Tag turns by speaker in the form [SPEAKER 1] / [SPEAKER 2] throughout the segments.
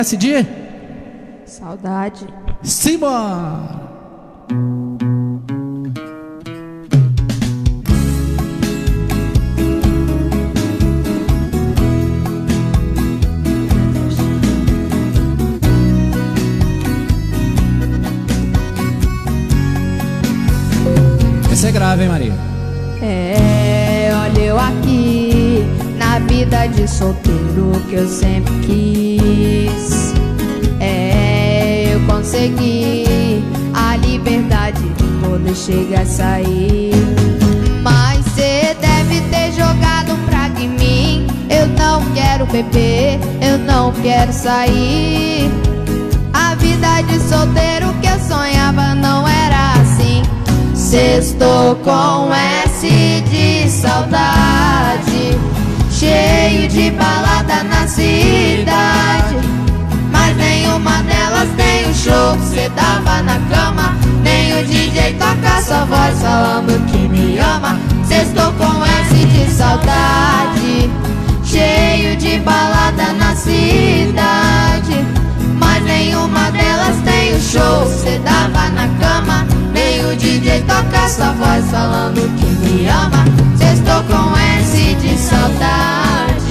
[SPEAKER 1] SD?
[SPEAKER 2] Saudade.
[SPEAKER 1] Simbora! Essa é grave, hein, Maria?
[SPEAKER 2] Olha eu aqui na vida de solteiro que eu sempre quis. Eu consegui a liberdade de poder chegar a sair. Mas cê deve ter jogado praga em mim. Eu não quero beber, eu não quero sair. A vida de solteiro que eu sonhava não era assim. Sextou com S de saudade, cheio de balada na cidade. Mas nenhuma delas tem o show que cê dava na cama, nem o DJ toca sua voz falando que me ama. Sextou com S de saudade, cheio de balada na cidade. Mas nenhuma delas tem o show que cê dava na cama, nem o DJ toca sua voz falando que me ama. Sextou com S de saudade.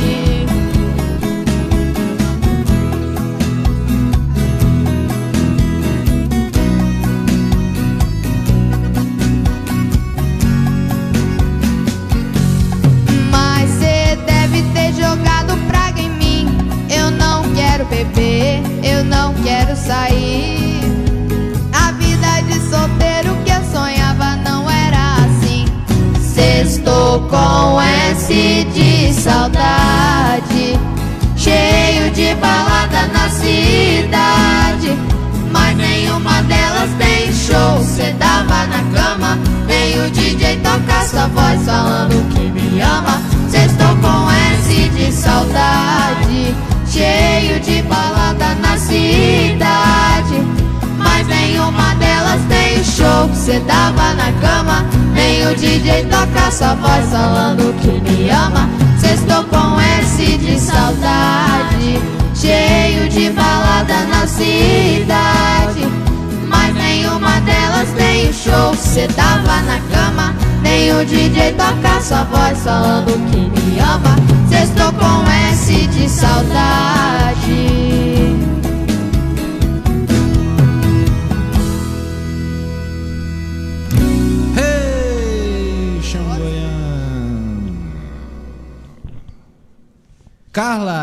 [SPEAKER 2] Mas cê deve ter jogado praga em mim. Eu não quero beber, eu não quero sair. A vida de solteiro que eu sonhava não era assim. Sextou com S de saudade, cheio de balada na cidade. Mas nenhuma delas tem show, cê dava na cama, nem o DJ toca sua voz falando que me ama. Sextou com S de saudade, cheio de balada na cidade. Mas nenhuma delas tem o show que cê dava na cama, nem o DJ toca sua voz falando que me ama. Sextou com S de saudade, cheio de balada na cidade. Mas nenhuma delas tem o show que cê dava na cama, nem o DJ toca sua voz falando que me ama. Sextou com S de saudade.
[SPEAKER 1] Carla.